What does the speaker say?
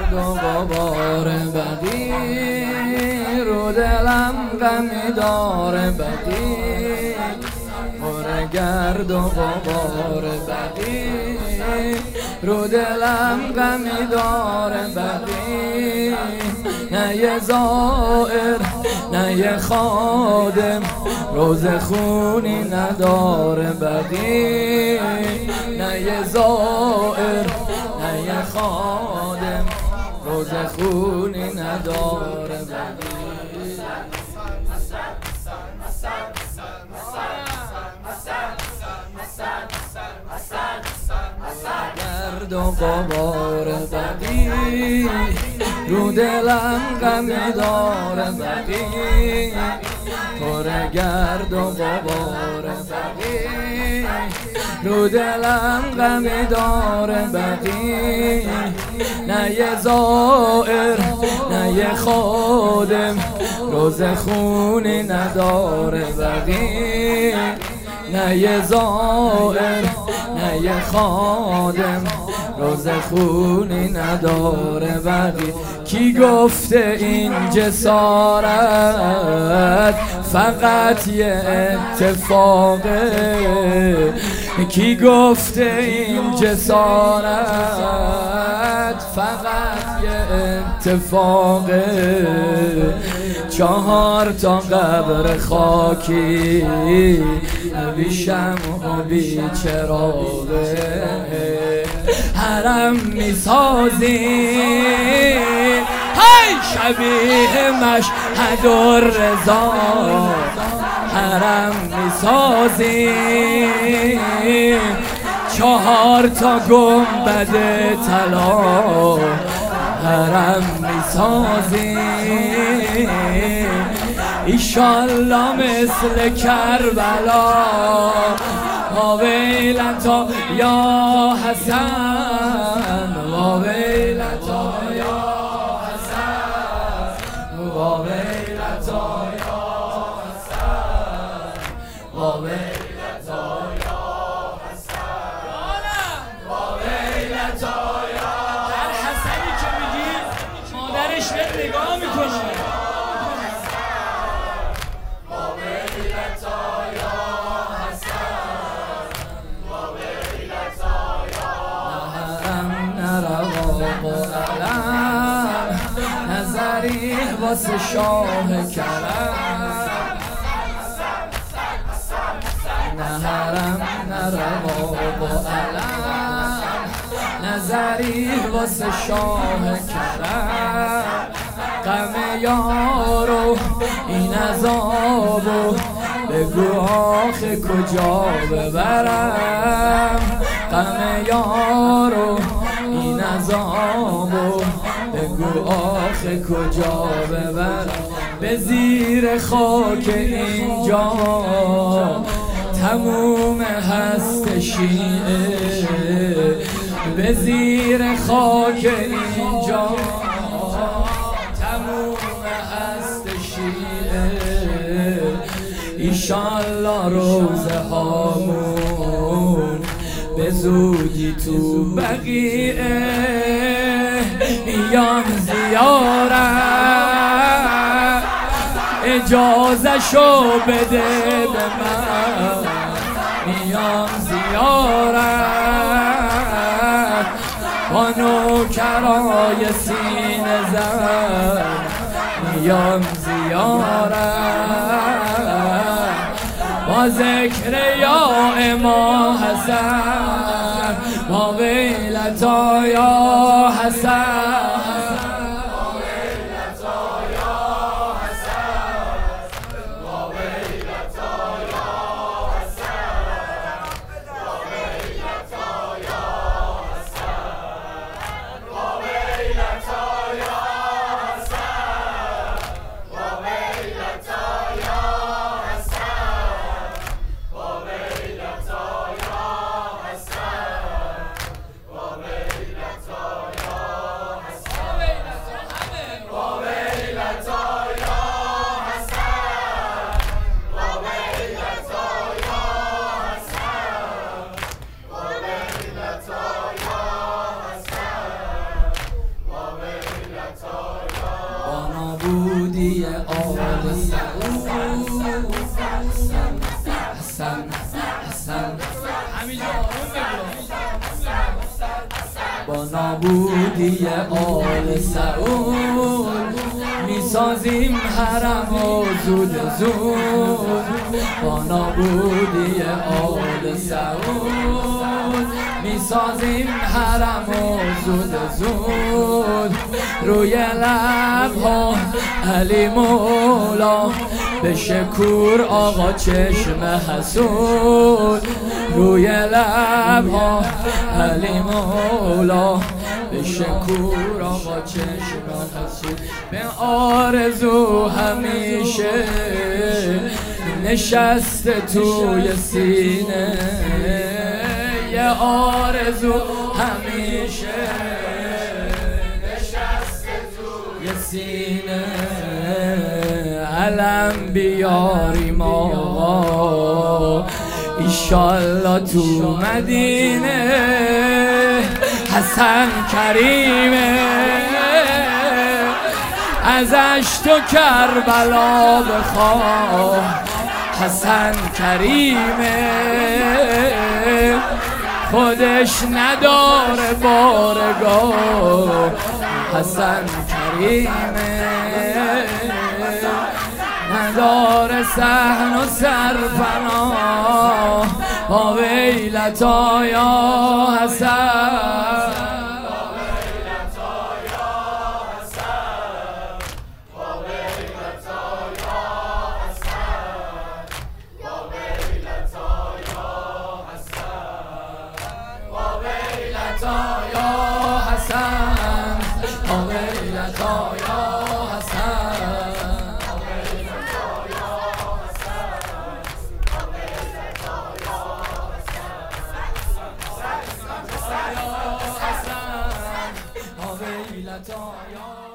گرد و غبار بدی، رو دلم غمی داره بدی، پر گرد و غبار بدی، رو دلم غمی داره بدی. نه یه زائر نه یه خادم، روز خونی نداره بدی. نه یه زائر نه یه خادم، روز خونی نداره بدی. گرد و غبار بدی، رو دلم غمی داره بدی، پر گرد و غبار بدی، رو دلم غمی داره بدی. نه یه زائر نه یه خادم، روز خونی نداره بدی. نه یه زائر نه یه خادم، روز خونی نداره بدی. کی گفته این جسارت فقط یه اتفاقه؟ کی گفته این جسارت فقط یه اتفاقه؟ 4 تا قبر خاکی، بی شمع و بی چراغه، حرم میسازی های شبیه مشهد و رضا. حرم میسازی 4 تا گنبد طلا. حرم میسازی ایشالله مثل کربلا. واویلتا یا حسن، واویلتا یا حسن، واویلتا یا حسن، واویلتا یا حسن، واویلتا یا حسن. هر حسنی که میگی مادرش بهت نگاه میکنه. نظری واسه شاه کرم، نه حرم نه رباب و علم. نظری واسه شاه کرم، غم یارو این عذابو بگو آخه کجا ببرم. غم یارو این عذابو بگو آخه کجا ببرم. به زیر خاک اینجا تموم هست شیعه، به زیر خاک اینجا تموم هست شیعه. ایشالله روزه هامون به زودی تو بقیعه میام زیارت. اجازه شو بده به من، میام زیارت. با نوکرای سینه زن میام زیارت. با ذکر یا امام حسن، با ویلتا یا حسن. وویلتا با نابودی آل سعود میسازیم حرم و زود زود. با نابودی آل سعود میسازیم حرم و زود زود. روی لبها علی مولا بشه کور آقا چشم حسود. روی لبها علی مولا بشه کور آقا چشم حسود. به آرزو همیشه نشسته توی سینه، یه آرزو همیشه نشسته توی سینه. علم بیاریم آقا ایشالله تو مدینه. حسن کریمه ازش تو کربلا بخواه. حسن کریمه خودش نداره بارگاه. حسن کریمه نداره صحن و سرپناه. با ویلتا یا حسن، یا